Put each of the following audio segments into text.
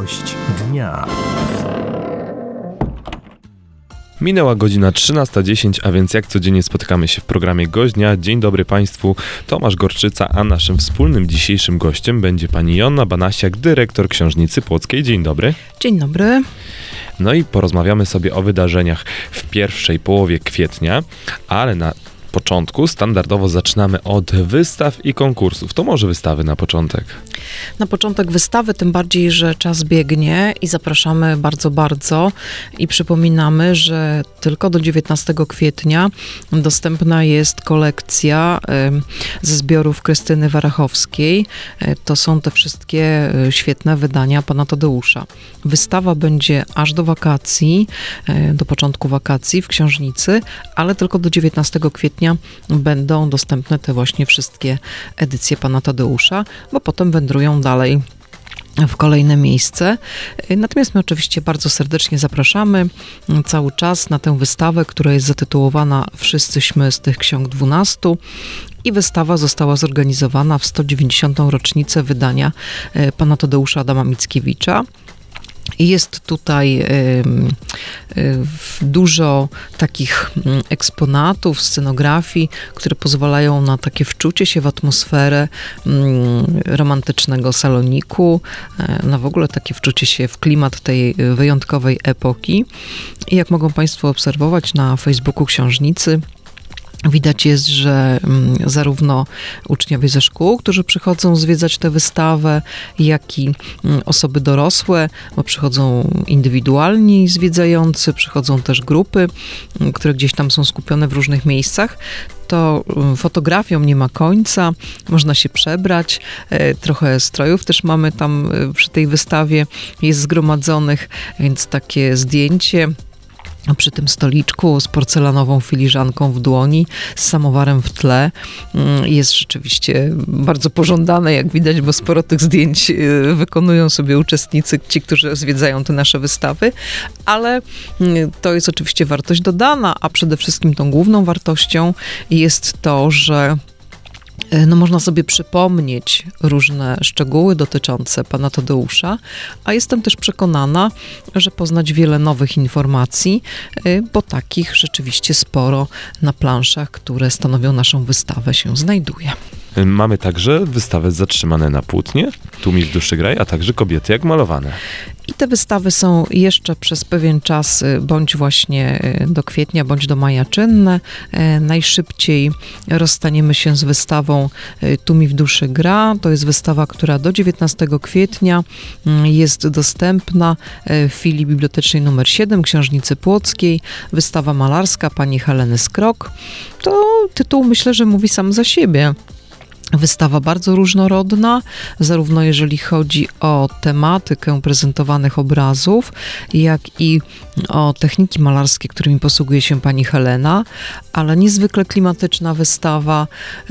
Gość dnia. Minęła godzina 13:10, a więc jak codziennie spotykamy się w programie Gość Dnia. Dzień dobry Państwu, Tomasz Gorczyca, a naszym wspólnym dzisiejszym gościem będzie pani Joanna Banasiak, dyrektor Książnicy Płockiej. Dzień dobry. Dzień dobry. No i porozmawiamy sobie o wydarzeniach w pierwszej połowie kwietnia, ale na początku standardowo zaczynamy od wystaw i konkursów. To może wystawy na początek? Na początek wystawy, tym bardziej, że czas biegnie i zapraszamy bardzo i przypominamy, że tylko do 19 kwietnia dostępna jest kolekcja ze zbiorów Krystyny Warachowskiej. To są te wszystkie świetne wydania pana Tadeusza. Wystawa będzie aż do wakacji, do początku wakacji w Książnicy, ale tylko do 19 kwietnia będą dostępne te właśnie wszystkie edycje pana Tadeusza, bo potem wędrują dalej w kolejne miejsce. Natomiast my oczywiście bardzo serdecznie zapraszamy cały czas na tę wystawę, która jest zatytułowana Wszyscyśmy z tych ksiąg 12. I wystawa została zorganizowana w 190. rocznicę wydania pana Tadeusza Adama Mickiewicza. Jest tutaj dużo takich eksponatów, scenografii, które pozwalają na takie wczucie się w atmosferę romantycznego saloniku, na w ogóle takie wczucie się w klimat tej wyjątkowej epoki. I jak mogą Państwo obserwować na Facebooku Książnicy, widać jest, że zarówno uczniowie ze szkół, którzy przychodzą zwiedzać tę wystawę, jak i osoby dorosłe, bo przychodzą indywidualni zwiedzający, przychodzą też grupy, które gdzieś tam są skupione w różnych miejscach. To fotografią nie ma końca, można się przebrać, trochę strojów też mamy tam przy tej wystawie, jest zgromadzonych, więc takie zdjęcie przy tym stoliczku z porcelanową filiżanką w dłoni, z samowarem w tle jest rzeczywiście bardzo pożądane, jak widać, bo sporo tych zdjęć wykonują sobie uczestnicy, ci, którzy zwiedzają te nasze wystawy, ale to jest oczywiście wartość dodana, a przede wszystkim tą główną wartością jest to, że można sobie przypomnieć różne szczegóły dotyczące pana Tadeusza, a jestem też przekonana, że poznać wiele nowych informacji, bo takich rzeczywiście sporo na planszach, które stanowią naszą wystawę, się znajduje. Mamy także wystawę Zatrzymane na płótnie, Tu mi w duszy graj, a także Kobiety jak malowane. I te wystawy są jeszcze przez pewien czas, bądź właśnie do kwietnia, bądź do maja czynne. Najszybciej rozstaniemy się z wystawą Tu mi w duszy gra. To jest wystawa, która do 19 kwietnia jest dostępna w filii bibliotecznej nr 7 Książnicy Płockiej. Wystawa malarska pani Heleny Skrok. To tytuł, myślę, że mówi sam za siebie. Wystawa bardzo różnorodna, zarówno jeżeli chodzi o tematykę prezentowanych obrazów, jak i o techniki malarskie, którymi posługuje się pani Helena, ale niezwykle klimatyczna wystawa.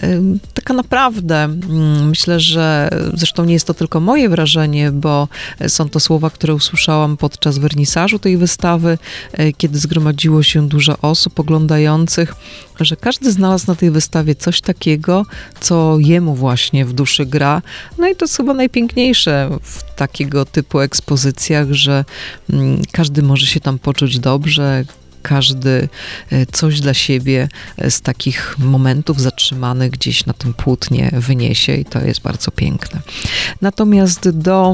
Taka naprawdę, myślę, że zresztą nie jest to tylko moje wrażenie, bo są to słowa, które usłyszałam podczas wernisażu tej wystawy, kiedy zgromadziło się dużo osób oglądających, że każdy znalazł na tej wystawie coś takiego, co jemu właśnie w duszy gra. No i to jest chyba najpiękniejsze w takiego typu ekspozycjach, że każdy może się tam poczuć dobrze, każdy coś dla siebie z takich momentów zatrzymanych gdzieś na tym płótnie wyniesie i to jest bardzo piękne. Natomiast do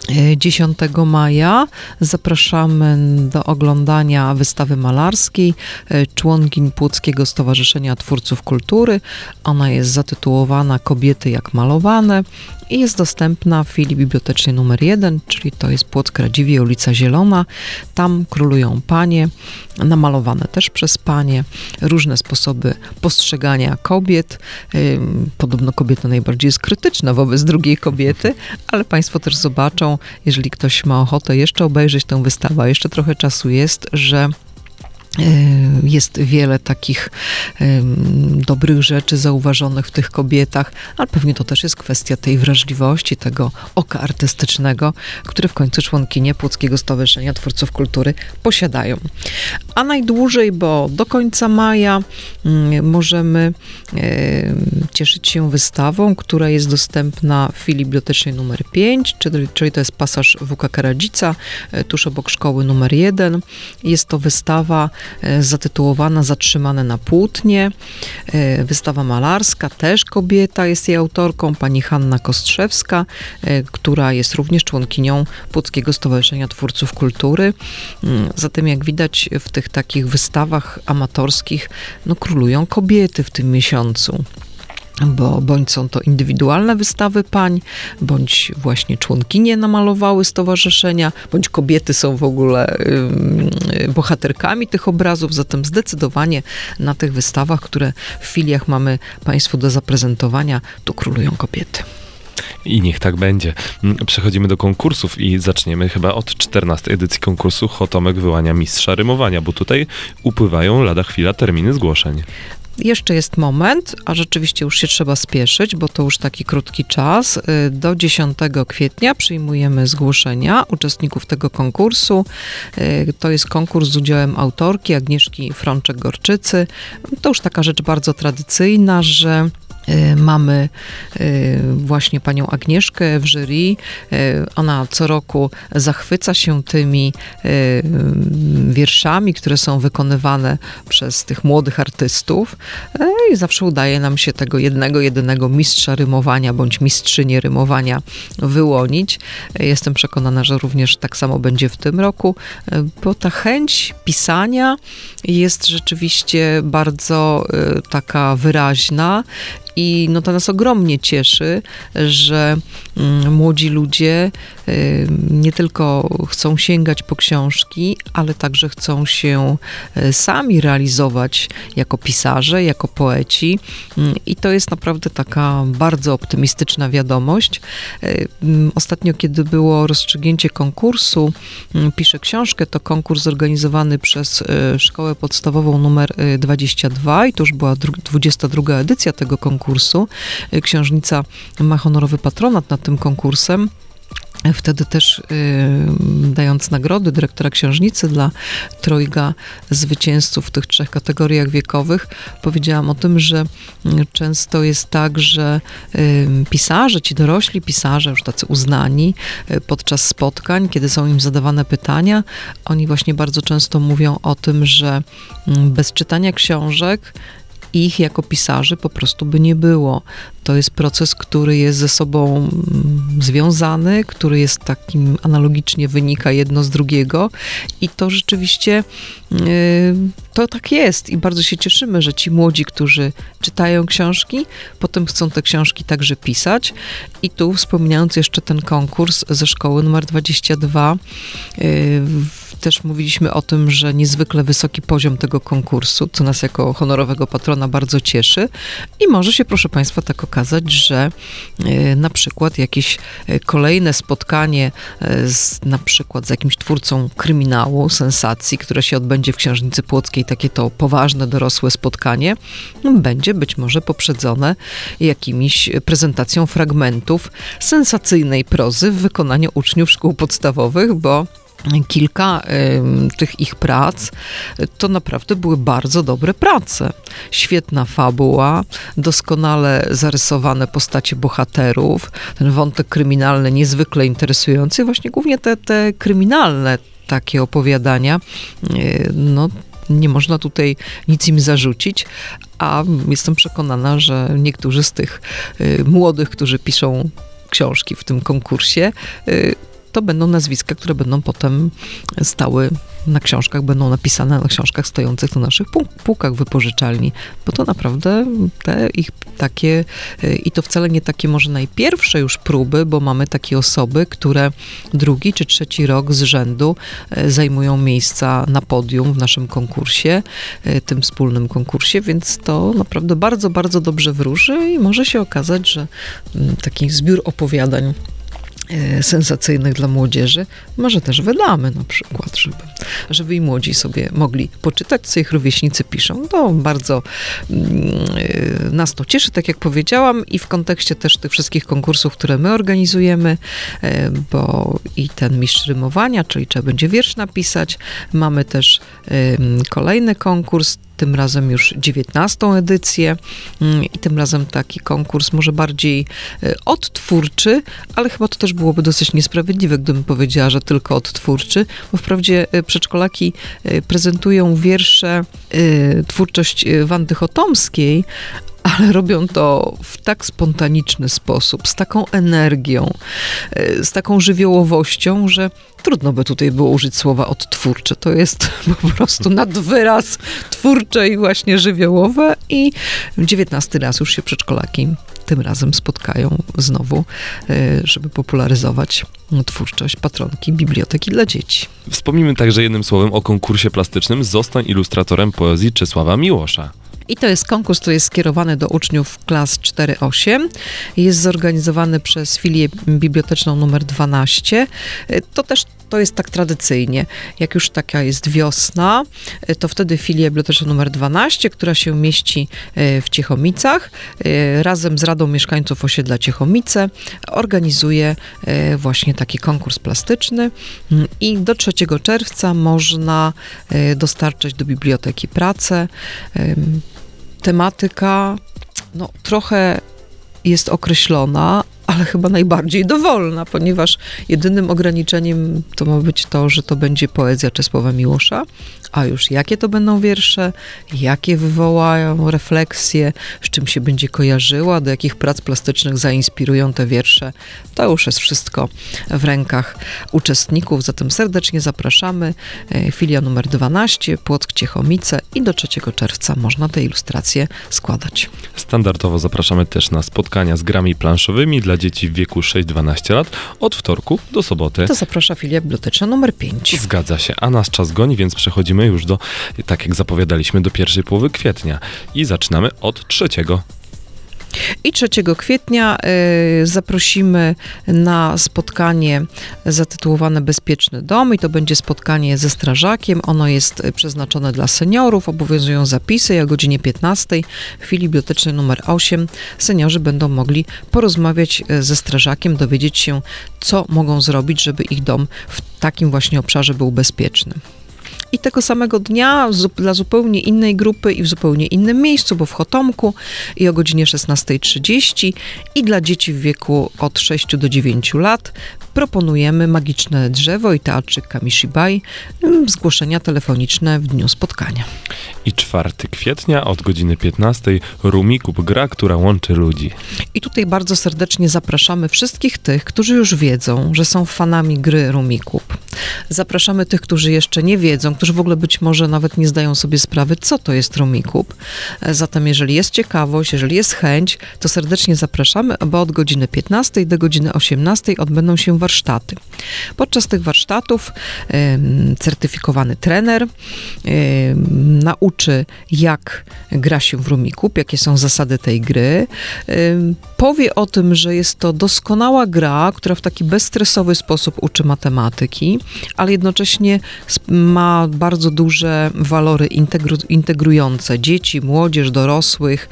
10 maja zapraszamy do oglądania wystawy malarskiej członkiń Płockiego Stowarzyszenia Twórców Kultury. Ona jest zatytułowana Kobiety jak malowane i jest dostępna w filii bibliotecznej nr 1, czyli to jest Płock Radziwiłł, ulica Zielona. Tam królują panie, namalowane też przez panie, różne sposoby postrzegania kobiet. Podobno kobieta najbardziej jest krytyczna wobec drugiej kobiety, ale Państwo też zobaczą, jeżeli ktoś ma ochotę jeszcze obejrzeć tę wystawę, jeszcze trochę czasu jest, że Jest wiele takich dobrych rzeczy zauważonych w tych kobietach, ale pewnie to też jest kwestia tej wrażliwości, tego oka artystycznego, które w końcu członkinie Płockiego Stowarzyszenia Twórców Kultury posiadają. A najdłużej, bo do końca maja możemy cieszyć się wystawą, która jest dostępna w filii bibliotecznej numer 5, czyli to jest pasaż WK Karadzica, tuż obok szkoły numer 1. Jest to wystawa zatytułowana Zatrzymane na płótnie. Wystawa malarska, też kobieta jest jej autorką, pani Hanna Kostrzewska, która jest również członkinią Płockiego Stowarzyszenia Twórców Kultury. Zatem jak widać w tych takich wystawach amatorskich, królują kobiety w tym miesiącu. Bo bądź są to indywidualne wystawy pań, bądź właśnie członkinie namalowały stowarzyszenia, bądź kobiety są w ogóle bohaterkami tych obrazów, zatem zdecydowanie na tych wystawach, które w filiach mamy Państwu do zaprezentowania, tu królują kobiety. I niech tak będzie. Przechodzimy do konkursów i zaczniemy chyba od 14. edycji konkursu Chotomek wyłania mistrza rymowania, bo tutaj upływają lada chwila terminy zgłoszeń. Jeszcze jest moment, a rzeczywiście już się trzeba spieszyć, bo to już taki krótki czas. Do 10 kwietnia przyjmujemy zgłoszenia uczestników tego konkursu. To jest konkurs z udziałem autorki Agnieszki Frączek-Gorczycy. To już taka rzecz bardzo tradycyjna, że mamy właśnie panią Agnieszkę w jury. Ona co roku zachwyca się tymi wierszami, które są wykonywane przez tych młodych artystów i zawsze udaje nam się tego jedynego mistrza rymowania bądź mistrzynię rymowania wyłonić. Jestem przekonana, że również tak samo będzie w tym roku, bo ta chęć pisania jest rzeczywiście bardzo taka wyraźna. I to nas ogromnie cieszy, że młodzi ludzie nie tylko chcą sięgać po książki, ale także chcą się sami realizować jako pisarze, jako poeci. I to jest naprawdę taka bardzo optymistyczna wiadomość. Ostatnio, kiedy było rozstrzygnięcie konkursu Piszę książkę, to konkurs zorganizowany przez Szkołę Podstawową numer 22 i to już była 22. edycja tego konkursu. Książnica ma honorowy patronat nad tym konkursem. Wtedy też dając nagrody dyrektora książnicy dla trojga zwycięzców w tych 3 kategoriach wiekowych, powiedziałam o tym, że często jest tak, że pisarze, ci dorośli pisarze, już tacy uznani, podczas spotkań, kiedy są im zadawane pytania, oni właśnie bardzo często mówią o tym, że bez czytania książek ich jako pisarzy po prostu by nie było. To jest proces, który jest ze sobą związany, który jest takim analogicznie wynika jedno z drugiego i to rzeczywiście to tak jest i bardzo się cieszymy, że ci młodzi, którzy czytają książki, potem chcą te książki także pisać i tu wspominając jeszcze ten konkurs ze szkoły numer 22, też mówiliśmy o tym, że niezwykle wysoki poziom tego konkursu, co nas jako honorowego patrona bardzo cieszy i może się, proszę Państwa, tak okazać, że na przykład jakieś kolejne spotkanie na przykład z jakimś twórcą kryminału, sensacji, które się odbędzie w Książnicy Płockiej, takie to poważne, dorosłe spotkanie, będzie być może poprzedzone jakimiś prezentacją fragmentów sensacyjnej prozy w wykonaniu uczniów szkół podstawowych, bo kilka tych ich prac to naprawdę były bardzo dobre prace. Świetna fabuła, doskonale zarysowane postacie bohaterów, ten wątek kryminalny niezwykle interesujący, właśnie głównie te kryminalne takie opowiadania, nie można tutaj nic im zarzucić, a jestem przekonana, że niektórzy z tych młodych, którzy piszą książki w tym konkursie, to będą nazwiska, które będą potem stały na książkach, będą napisane na książkach stojących na naszych półkach wypożyczalni, bo to naprawdę te ich takie, i to wcale nie takie może najpierwsze już próby, bo mamy takie osoby, które 2. czy 3. rok z rzędu zajmują miejsca na podium w naszym konkursie, tym wspólnym konkursie, więc to naprawdę bardzo, bardzo dobrze wróży i może się okazać, że taki zbiór opowiadań sensacyjnych dla młodzieży, może też wydamy na przykład, żeby i młodzi sobie mogli poczytać, co ich rówieśnicy piszą. To bardzo nas to cieszy, tak jak powiedziałam, i w kontekście też tych wszystkich konkursów, które my organizujemy, bo i ten mistrz rymowania, czyli trzeba będzie wiersz napisać. Mamy też kolejny konkurs, tym razem już 19. edycję i tym razem taki konkurs może bardziej odtwórczy, ale chyba to też byłoby dosyć niesprawiedliwe, gdybym powiedziała, że tylko odtwórczy, bo wprawdzie przedszkolaki prezentują wiersze, twórczość Wandy Chotomskiej, ale robią to w tak spontaniczny sposób, z taką energią, z taką żywiołowością, że trudno by tutaj było użyć słowa odtwórcze. To jest po prostu nadwyraz twórcze i właśnie żywiołowe i 19 raz już się przedszkolaki tym razem spotkają znowu, żeby popularyzować twórczość patronki Biblioteki dla Dzieci. Wspomnimy także jednym słowem o konkursie plastycznym Zostań ilustratorem poezji Czesława Miłosza. I to jest konkurs, który jest skierowany do uczniów klas 4-8. Jest zorganizowany przez filię biblioteczną numer 12. To jest tak tradycyjnie. Jak już taka jest wiosna, to wtedy filia biblioteczna numer 12, która się mieści w Ciechomicach, razem z Radą Mieszkańców Osiedla Ciechomice organizuje właśnie taki konkurs plastyczny i do 3 czerwca można dostarczyć do biblioteki pracę. Tematyka trochę jest określona, ale chyba najbardziej dowolna, ponieważ jedynym ograniczeniem to ma być to, że to będzie poezja Czesława Miłosza, a już jakie to będą wiersze, jakie wywołają refleksje, z czym się będzie kojarzyła, do jakich prac plastycznych zainspirują te wiersze, to już jest wszystko w rękach uczestników, zatem serdecznie zapraszamy. Filia numer 12, Płock Ciechomice i do 3 czerwca można te ilustracje składać. Standardowo zapraszamy też na spotkania z grami planszowymi dla dzieci w wieku 6-12 lat od wtorku do soboty. To zaprasza filia biblioteczna numer 5. Zgadza się, a nasz czas goni, więc przechodzimy już tak jak zapowiadaliśmy, do pierwszej połowy kwietnia i zaczynamy od 3. I 3 kwietnia zaprosimy na spotkanie zatytułowane Bezpieczny Dom i to będzie spotkanie ze strażakiem. Ono jest przeznaczone dla seniorów, obowiązują zapisy i o godzinie 15 w filii bibliotecznej numer 8 seniorzy będą mogli porozmawiać ze strażakiem, dowiedzieć się, co mogą zrobić, żeby ich dom w takim właśnie obszarze był bezpieczny. I tego samego dnia dla zupełnie innej grupy i w zupełnie innym miejscu, bo w Chotomku i o godzinie 16:30 i dla dzieci w wieku od 6 do 9 lat proponujemy Magiczne Drzewo i teatrzyk Kamishibai, zgłoszenia telefoniczne w dniu spotkania. I 4 kwietnia od godziny 15 Rumikub, gra, która łączy ludzi. I tutaj bardzo serdecznie zapraszamy wszystkich tych, którzy już wiedzą, że są fanami gry Rumikub. Zapraszamy tych, którzy jeszcze nie wiedzą, którzy w ogóle być może nawet nie zdają sobie sprawy, co to jest Rumikub. Zatem jeżeli jest ciekawość, jeżeli jest chęć, to serdecznie zapraszamy, bo od godziny 15 do godziny 18 odbędą się warsztaty. Podczas tych warsztatów certyfikowany trener nauczy, jak gra się w Rumikub, jakie są zasady tej gry. Powie o tym, że jest to doskonała gra, która w taki bezstresowy sposób uczy matematyki, ale jednocześnie ma bardzo duże walory integrujące dzieci, młodzież, dorosłych.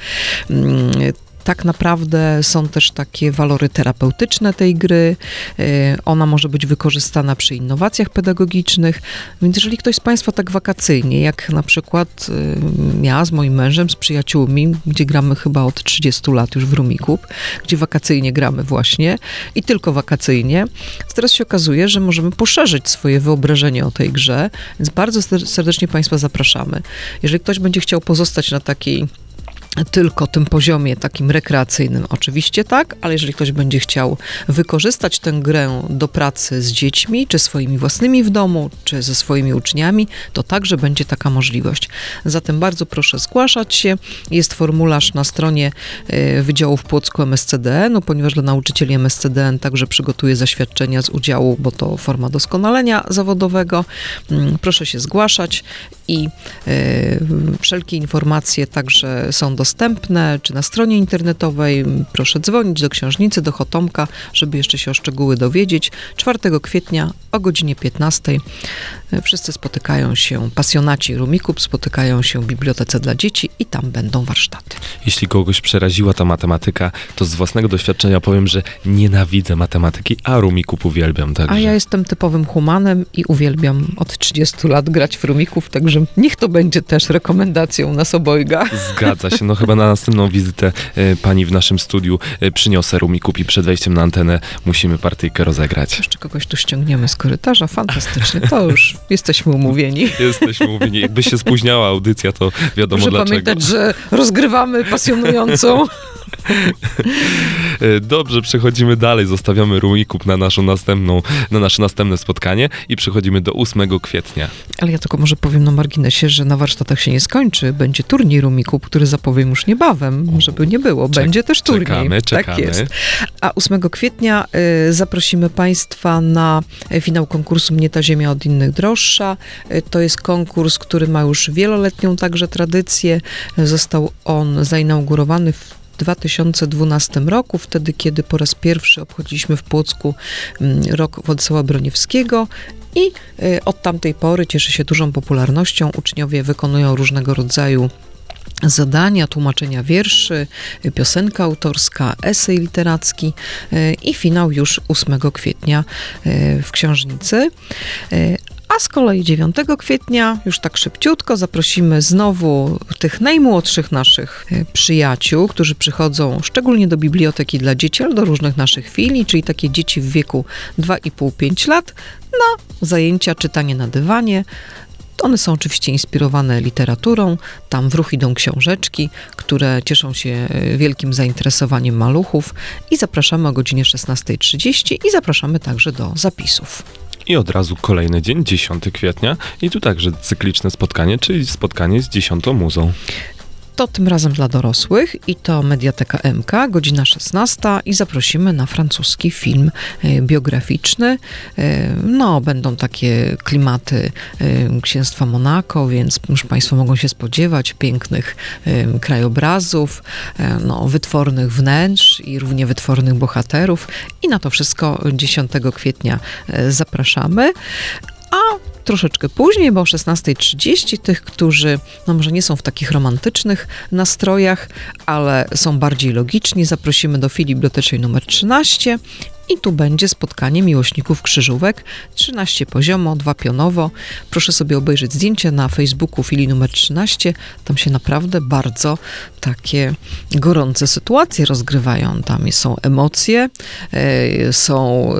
Tak naprawdę są też takie walory terapeutyczne tej gry. Ona może być wykorzystana przy innowacjach pedagogicznych. Więc jeżeli ktoś z Państwa tak wakacyjnie, jak na przykład ja z moim mężem, z przyjaciółmi, gdzie gramy chyba od 30 lat już w Rumikub, gdzie wakacyjnie gramy właśnie i tylko wakacyjnie, to teraz się okazuje, że możemy poszerzyć swoje wyobrażenie o tej grze, więc bardzo serdecznie Państwa zapraszamy. Jeżeli ktoś będzie chciał pozostać na takiej tylko tym poziomie takim rekreacyjnym, oczywiście tak, ale jeżeli ktoś będzie chciał wykorzystać tę grę do pracy z dziećmi, czy swoimi własnymi w domu, czy ze swoimi uczniami, to także będzie taka możliwość. Zatem bardzo proszę zgłaszać się. Jest formularz na stronie Wydziału w Płocku MSCDN, ponieważ dla nauczycieli MSCDN także przygotuje zaświadczenia z udziału, bo to forma doskonalenia zawodowego. Proszę się zgłaszać i wszelkie informacje także są dostępne, czy na stronie internetowej. Proszę dzwonić do książnicy, do Chotomka, żeby jeszcze się o szczegóły dowiedzieć. 4 kwietnia o godzinie 15 wszyscy spotykają się, pasjonaci Rumikub spotykają się w Bibliotece dla Dzieci i tam będą warsztaty. Jeśli kogoś przeraziła ta matematyka, to z własnego doświadczenia powiem, że nienawidzę matematyki, a Rumikub uwielbiam. Także. A ja jestem typowym humanem i uwielbiam od 30 lat grać w Rumikub, także niech to będzie też rekomendacją nas obojga. Zgadza się. No chyba na następną wizytę pani w naszym studiu przyniosę Rumikub i przed wejściem na antenę musimy partyjkę rozegrać. Jeszcze kogoś tu ściągniemy z korytarza. Fantastycznie. To już jesteśmy umówieni. Jesteśmy umówieni. Jakby się spóźniała audycja, to wiadomo Proszę dlaczego. pamiętać, że rozgrywamy pasjonującą. Dobrze, przechodzimy dalej. Zostawiamy Rumikub na nasze następne spotkanie i przechodzimy do 8 kwietnia. Ale ja tylko może powiem na marginesie, że na warsztatach się nie skończy. Będzie turniej Rumikub, który zapowiem już niebawem, żeby nie było. Będzie też turniej. Czekamy. Tak jest. A 8 kwietnia zaprosimy Państwa na finał konkursu Mnie ta ziemia od innych droższa. To jest konkurs, który ma już wieloletnią także tradycję. Został on zainaugurowany w 2012 roku, wtedy kiedy po raz pierwszy obchodziliśmy w Płocku rok Władysława Broniewskiego i od tamtej pory cieszy się dużą popularnością. Uczniowie wykonują różnego rodzaju zadania, tłumaczenia wierszy, piosenka autorska, esej literacki i finał już 8 kwietnia w Książnicy. A z kolei 9 kwietnia, już tak szybciutko, zaprosimy znowu tych najmłodszych naszych przyjaciół, którzy przychodzą szczególnie do Biblioteki dla Dzieci, ale do różnych naszych filii, czyli takie dzieci w wieku 2,5-5 lat, na zajęcia czytanie na dywanie. One są oczywiście inspirowane literaturą. Tam w ruch idą książeczki, które cieszą się wielkim zainteresowaniem maluchów i zapraszamy o godzinie 16:30 i zapraszamy także do zapisów. I od razu kolejny dzień, 10 kwietnia i tu także cykliczne spotkanie, czyli spotkanie z 10. muzą. To tym razem dla dorosłych i to Mediateka MK, godzina 16 i zaprosimy na francuski film biograficzny. No, będą takie klimaty Księstwa Monako, więc już Państwo mogą się spodziewać pięknych krajobrazów, no, wytwornych wnętrz i równie wytwornych bohaterów i na to wszystko 10 kwietnia zapraszamy. A troszeczkę później, bo o 16:30 tych, którzy no może nie są w takich romantycznych nastrojach, ale są bardziej logiczni, zaprosimy do filii bibliotecznej numer 13 i tu będzie spotkanie miłośników krzyżówek. 13 poziomo, 2 pionowo. Proszę sobie obejrzeć zdjęcie na Facebooku filii numer 13. Tam się naprawdę bardzo takie gorące sytuacje rozgrywają. Tam są emocje, są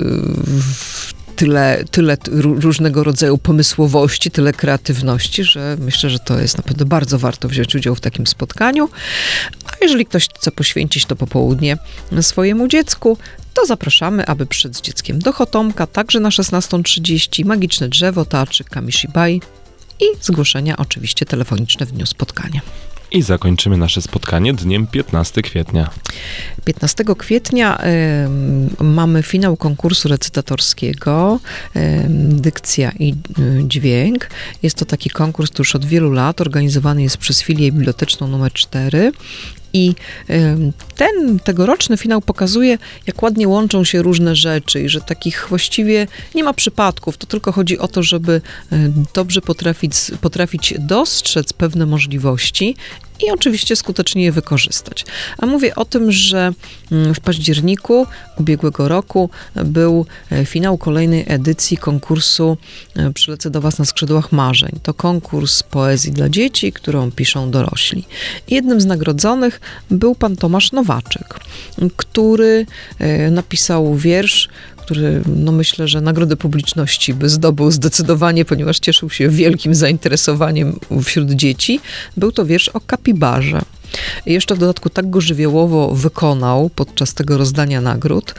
tyle różnego rodzaju pomysłowości, tyle kreatywności, że myślę, że to jest naprawdę bardzo warto wziąć udział w takim spotkaniu. A jeżeli ktoś chce poświęcić to popołudnie swojemu dziecku, to zapraszamy, aby przyszedł z dzieckiem do Chotomka, także na 16:30, Magiczne Drzewo, Teatrzyk Kamishibai i zgłoszenia oczywiście telefoniczne w dniu spotkania. I zakończymy nasze spotkanie dniem 15 kwietnia. 15 kwietnia mamy finał konkursu recytatorskiego Dykcja i dźwięk. Jest to taki konkurs, który już od wielu lat organizowany jest przez filię biblioteczną numer 4. I tegoroczny finał pokazuje, jak ładnie łączą się różne rzeczy i że takich właściwie nie ma przypadków. To tylko chodzi o to, żeby dobrze potrafić dostrzec pewne możliwości i oczywiście skutecznie je wykorzystać. A mówię o tym, że w październiku ubiegłego roku był finał kolejnej edycji konkursu Przylecę do Was na skrzydłach marzeń. To konkurs poezji dla dzieci, którą piszą dorośli. I jednym z nagrodzonych był pan Tomasz Nowaczek, który napisał wiersz, który no myślę, że nagrodę publiczności by zdobył zdecydowanie, ponieważ cieszył się wielkim zainteresowaniem wśród dzieci. Był to wiersz o kapibarze. I jeszcze w dodatku tak go żywiołowo wykonał podczas tego rozdania nagród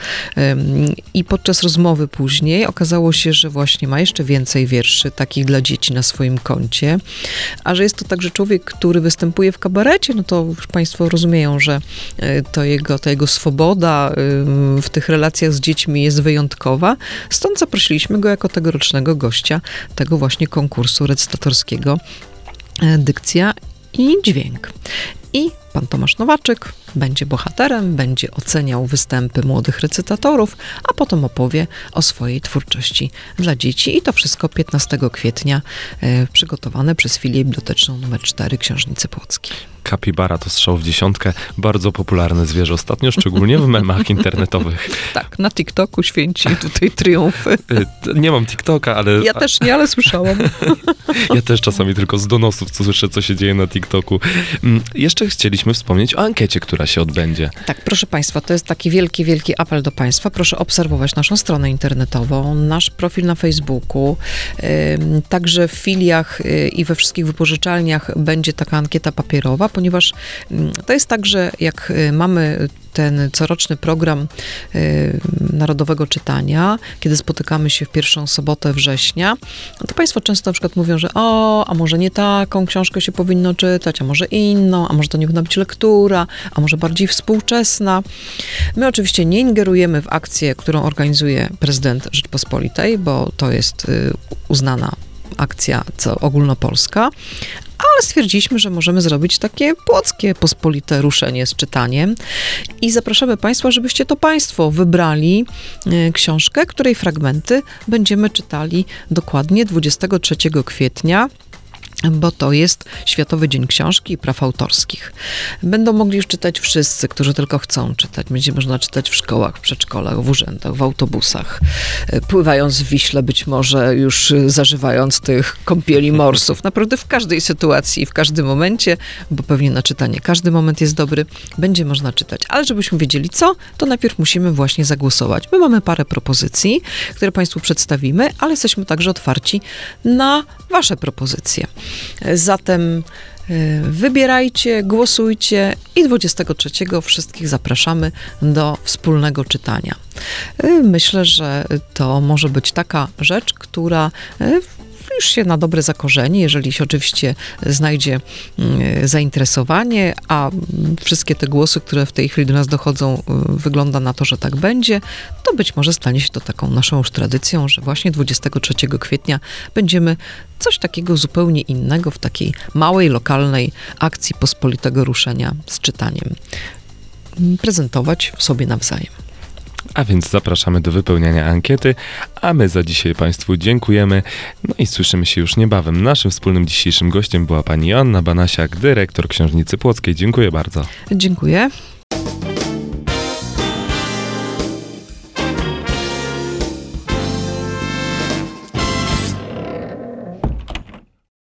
i podczas rozmowy później okazało się, że właśnie ma jeszcze więcej wierszy takich dla dzieci na swoim koncie, a że jest to także człowiek, który występuje w kabarecie, no to już państwo rozumieją, że ta jego swoboda w tych relacjach z dziećmi jest wyjątkowa. Stąd zaprosiliśmy go jako tegorocznego gościa tego właśnie konkursu recytatorskiego Dykcja i Dźwięk. I pan Tomasz Nowaczyk będzie bohaterem, będzie oceniał występy młodych recytatorów, a potem opowie o swojej twórczości dla dzieci. I to wszystko 15 kwietnia przygotowane przez filię biblioteczną nr 4 Książnicy Płockiej. Kapibara to strzał w dziesiątkę. Bardzo popularne zwierzę ostatnio, szczególnie w memach internetowych. Tak, na TikToku święci tutaj triumfy. Nie mam TikToka, ale... Ja też nie, ale słyszałam. Ja też czasami tylko z donosów słyszę, co się dzieje na TikToku. Jeszcze chcieliśmy wspomnieć o ankiecie, która się odbędzie. Tak, proszę państwa, to jest taki wielki, wielki apel do państwa. Proszę obserwować naszą stronę internetową, nasz profil na Facebooku. Także w filiach i we wszystkich wypożyczalniach będzie taka ankieta papierowa, ponieważ to jest tak, że jak mamy ten coroczny program Narodowego Czytania, kiedy spotykamy się w pierwszą sobotę września, no to państwo często na przykład mówią, że a może nie taką książkę się powinno czytać, a może inną, a może to nie powinna być lektura, a może bardziej współczesna. My oczywiście nie ingerujemy w akcję, którą organizuje prezydent Rzeczpospolitej, bo to jest uznana akcja ogólnopolska, ale stwierdziliśmy, że możemy zrobić takie płockie, pospolite ruszenie z czytaniem i zapraszamy państwa, żebyście to państwo wybrali książkę, której fragmenty będziemy czytali dokładnie 23 kwietnia, bo to jest Światowy Dzień Książki i Praw Autorskich. Będą mogli już czytać wszyscy, którzy tylko chcą czytać. Będzie można czytać w szkołach, w przedszkolach, w urzędach, w autobusach, pływając w Wiśle, być może już zażywając tych kąpieli morsów. Naprawdę w każdej sytuacji, w każdym momencie, bo pewnie na czytanie każdy moment jest dobry, będzie można czytać. Ale żebyśmy wiedzieli co, to najpierw musimy właśnie zagłosować. My mamy parę propozycji, które państwu przedstawimy, ale jesteśmy także otwarci na wasze propozycje. Zatem wybierajcie, głosujcie i 23 wszystkich zapraszamy do wspólnego czytania. Myślę, że to może być taka rzecz, która już się na dobre zakorzeni, jeżeli się oczywiście znajdzie zainteresowanie, a wszystkie te głosy, które w tej chwili do nas dochodzą, wygląda na to, że tak będzie, to być może stanie się to taką naszą już tradycją, że właśnie 23 kwietnia będziemy coś takiego zupełnie innego w takiej małej, lokalnej akcji pospolitego ruszenia z czytaniem prezentować sobie nawzajem. A więc zapraszamy do wypełniania ankiety, a my za dzisiaj państwu dziękujemy. No i słyszymy się już niebawem. Naszym wspólnym dzisiejszym gościem była pani Joanna Banasiak, dyrektor Książnicy Płockiej. Dziękuję bardzo. Dziękuję.